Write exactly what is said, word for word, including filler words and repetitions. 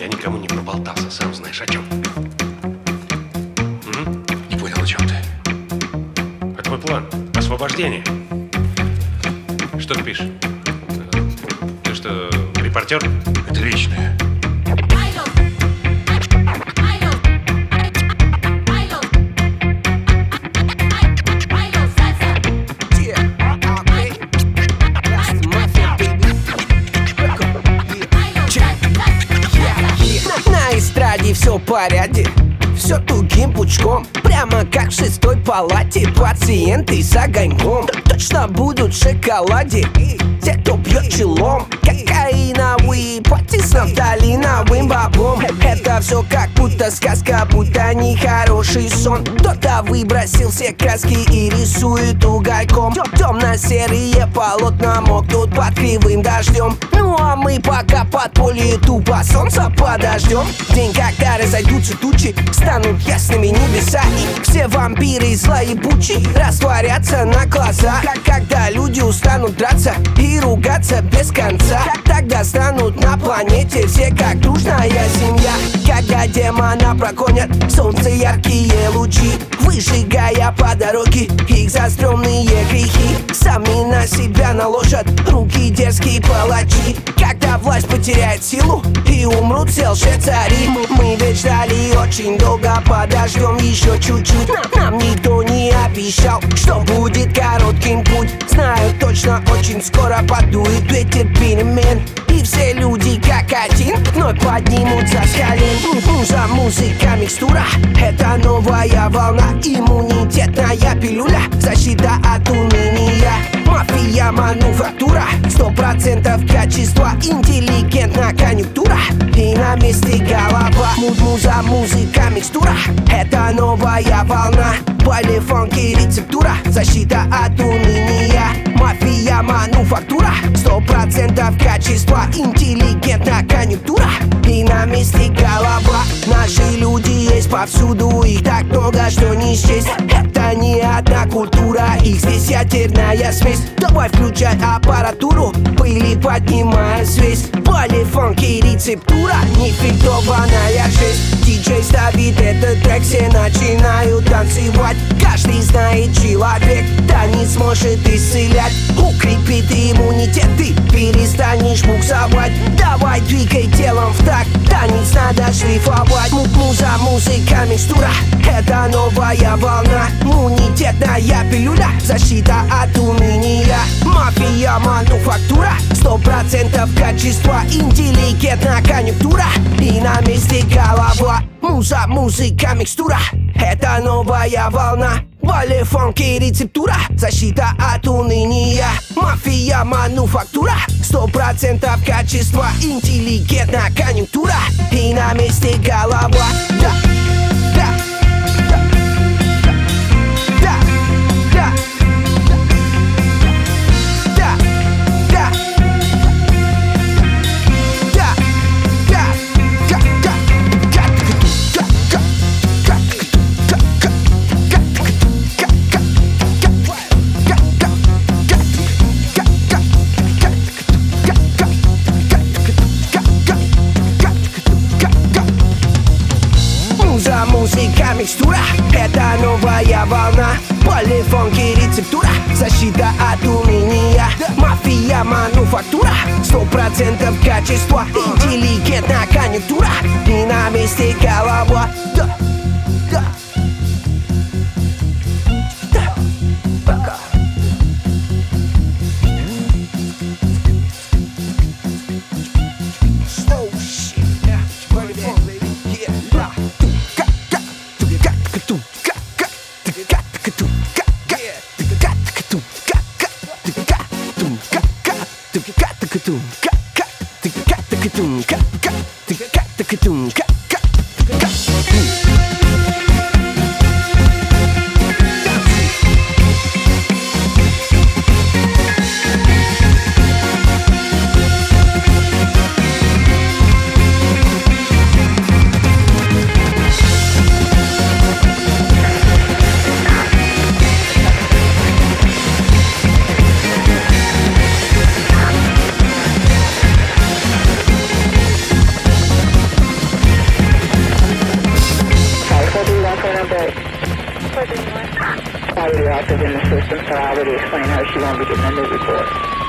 Я никому не проболтался, сам знаешь о чем. М? Не понял, о чем ты. Это мой план. Освобождение. Что ты пишешь? Ты что, репортер? Это личное. На эстраде все в порядке, все тугим пучком, прямо как в шестой палате. Пациенты с огоньком точно будут в шоколаде. Те, кто пьет челом, кокаиновые пати с нафталиновым баблом. Это все как будто сказка, будто нехороший сон. Кто-то выбросил все краски и рисует угольком. Темно-серые полотна мокнут под кривым дождем. Ну а мы пока под поле тупо солнца подождем. День, когда разойдутся тучи, станут ясными небеса, и все вампиры злоебучи растворятся на глазах. Как когда люди устанут драться и ругаться без конца, тогда станут на планете все как дружная семья. Когда демона прогонят солнце яркие лучи, выжигая по дороге их за стрёмные грехи. Сами на себя наложат руки дерзкие палачи. Когда власть потеряет силу и умрут все лжецари, мы, мы ведь ждали очень долго, подождем еще чуть-чуть. Нам никто не обещал, что будет коротким путь. Знаю точно, очень скоро подует ветер перемен, и все люди как один вновь поднимутся с колен. Муза, музыка, микстура — это новая волна. Иммунитетная пилюля, защита от уныния. Мафия, мануфактура, сто процентов качества. Интеллигентная конъюнктура и на месте голова. Муза, музыка, микстура — это новая волна. Байли, фанки, рецептура, защита от уныния. Мафия, мануфактура, сто процентов качества. Интеллигентная конъюнктура и на месте голова. Наши люди есть повсюду, их так много, что не счесть. Это не одна культура, их здесь ядерная смесь. Давай включай аппаратуру, пыли поднимая связь. Байли, фанки, рецептура, нефильтрованная жесть. Диджей ставит этот трек, все начинают танцевать. Каждый знает, человек танец может исцелять. Укрепит иммунитет, ты перестанешь буксовать. Давай двигай телом в такт, танец надо шлифовать. Муза, музыка, микстура — это новая волна. Иммунитетная пилюля, защита от уныния. Мафия, мануфактура, сто процентов качества. Интеллигентная конъюнктура и на месте голова. Муза, музыка, микстура — это новая волна. Байли, фанки, рецептура, защита от уныния. Мафия, мануфактура, сто процентов качества. Интеллигентная конъюнктура и на месте голова. Да, да, да, да, да, да, да, да, да, да, Муза, музыка, микстура — это новая волна. Байли, фанки, рецептура, защита от уныния. Мафия, мануфактура, сто процентов качества. Интеллигентная конъюнктура и на месте голова. Да, да, да, пока. Slow shit, yeah, run it back, baby, yeah, yeah. Already active in the system, so I already explained how she won't be getting a new report.